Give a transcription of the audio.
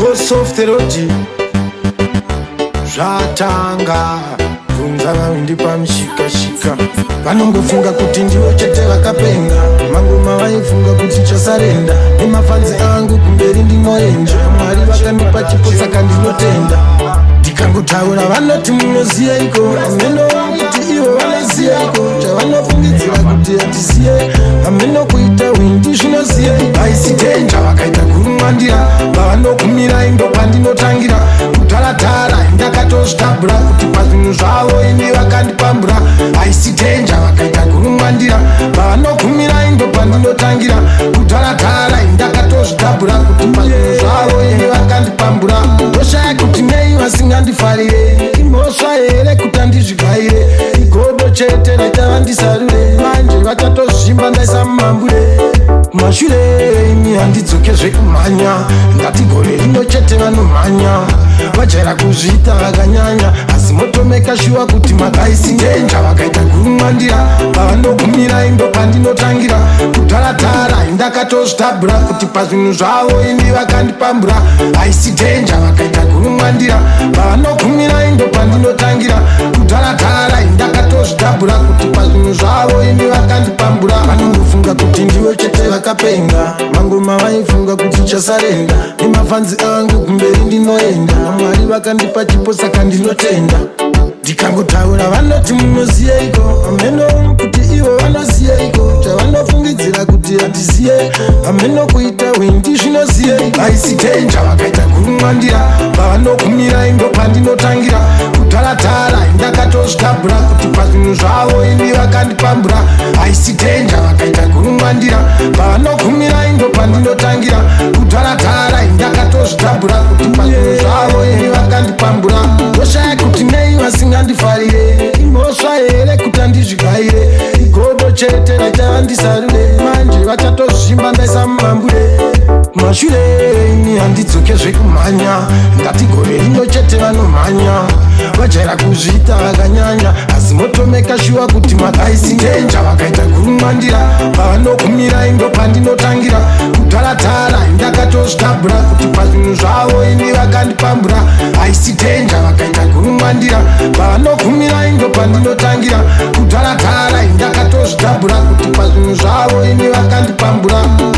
boss of the road zvatanga kunza vavindi pamushikashika vanongofunga kuti ndivo chete vakapenga mangoma vaifunga kuti chasarenda nemafanzi angu kumberi ndinoenja mwari vakandipa chipo saka ndinotenda ndikangotaura vanoti munoziyeiko ameno kuti ivo vanoziyeiko chavanofungidzira kuti hatiziye ameno kuita windi zvinoziye vaisitenja vakaita gurumwandira vavanogumira indo pandinotangira kutaratara ndakatozvitabhura kuti pazvinhu zvavo ini vakandipambura vaisitenja vakaita gurumwandira vavanogumira indo pandinotangira kutaratara ndakatozvitabhura kuti pazvinhu zvavo ini vakandipambura ndoshaya kuti nei vasingandifarire imhosva here kuti andizvigaire igodo chete raitavandisarure manje vachatozvimba ndaisa mumambure kumashure ini handidzokezve kumhanya ndati gore rino chete vanomhanya vajaira kuzviita vakanyanya asi motomeka shuwa kuti makaisitenja vakaita gurumwandira vavanogumira indo pandinotangira kutaratara ndakatozvitabhura kuti pazvinhu zvavo ini vakandipambura vaisitenja vakaita gurumwandira vavanogumira indo pandinotangira kutaratara ndakatozvitabhura kuti pazvinhu zvavo ini vakandipambura vanongofunga kuti ndivo chete vakapenga mangoma vaifunga kuti chasarenda nemafanzi angu kumberi ndinoenda namwari vakandipa chipo saka ndinotenda ndikangotaura vanoti munoziyeiko ameno kuti ivo vanoziyeiko chavanofungidzira kuti hatiziye ameno kuita windi zvinoziye vaisitenja vakaita gurumwandira vavanogumira indo pandinotangira kutaratara ndakatozvitabhura kuti pazvinhu zvavo ini vakandipambura vaisitenja vakaita gurumwandira vavanogumira indo pandinotangira kutaratara ndakatozvitabhura kuti pazvinhu zvavo ini vakandipambura ndoshaya kuti nei vasingandifarire imhosva here kuti andizvigaire igodo chete raitavandisarure manje vachatozvimba ndaisa mumambure mashure ini handidzokezve kumhanya ndati gore rino chete vanomhanya vajaira kuzviita vakanyanya asi motomeka shuwa kuti makaisitenja vakaita gurumwandira vavanogumira indo pandinotangira kutaratara ndakatozvitabhura kuti pazvinhu zvavo ini vakandipambura vaisitenja vakaita gurumwandira vavanogumira indo pandinotangira kutaratara ndakatozvitabhura kuti pazvinhu zvavo ini vakandipambura